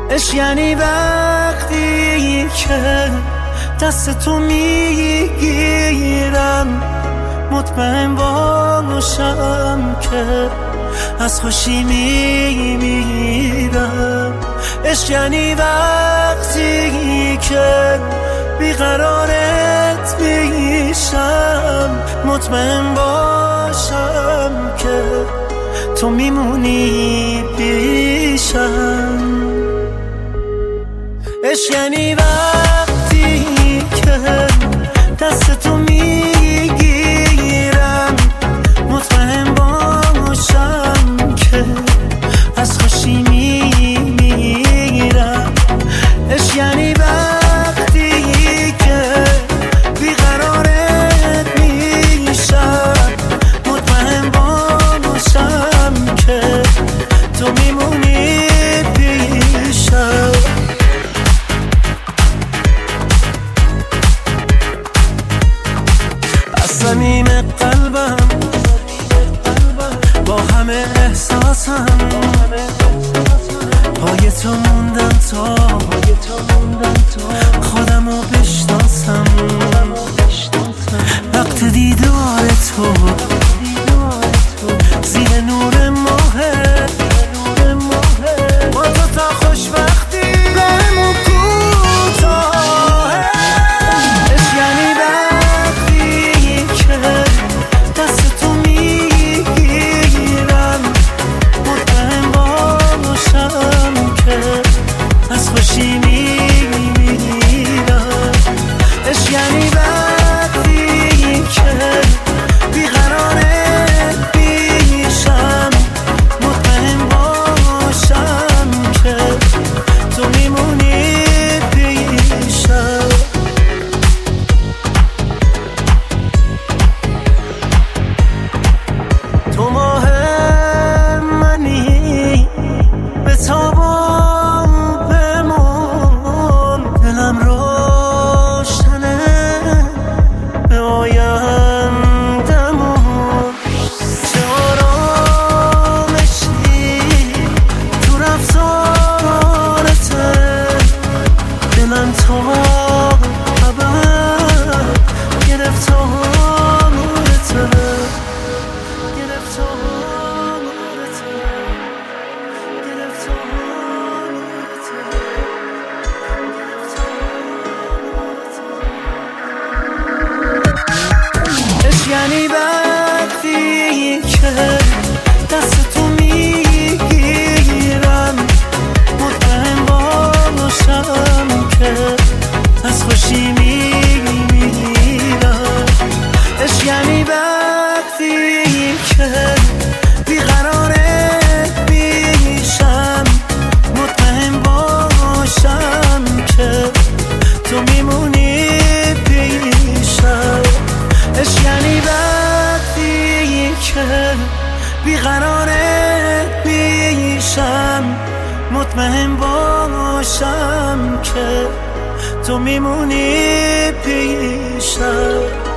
عشق یعنی وقتی که دست تو میگیرم، مطمئن باشم که از خوشی میمیرم. عشق یعنی وقتی که بیقرارت میشم، مطمئن باشم که تو میمونی پیشم. عشق یعنی وقتی که دست تو میگیرم، مطمئن باشم که از خوشی میمیرم. عشق یعنی وقتی که بیقرارت میشم، مطمئن باشم که تو میمونی پیشم. از صمیم قلبم با همه احساسم پای تو موندم تا خودمو بشناسم. وقت دیدار تو زیر نور ماهه، با تو تا خوشبختی بهمون کوتاهه. عشق یعنی وقتی که دست تو میگیرم، مطمئن باشم که از خوشی میمیرم. عشق یعنی وقتی که بیقرارت میشم، مطمئن باشم که تو میمونی پیشم. تو ماه منی به تاب و بمون، دلم روشنه به آیندمون. چه آرامشی تو رفتارته، دلم تا ابد گرفتارته. عشق یعنی وقتی که دست تو میگیرم، مطمئن باشم که از خوشی میمیرم. عشق یعنی وقتی که بیقرارت میشم، مطمئن باشم که تو میمونی پیشم. عشق یعنی وقتی که بیقرارت میشم، مطمئن باشم که تو میمونی پیشم.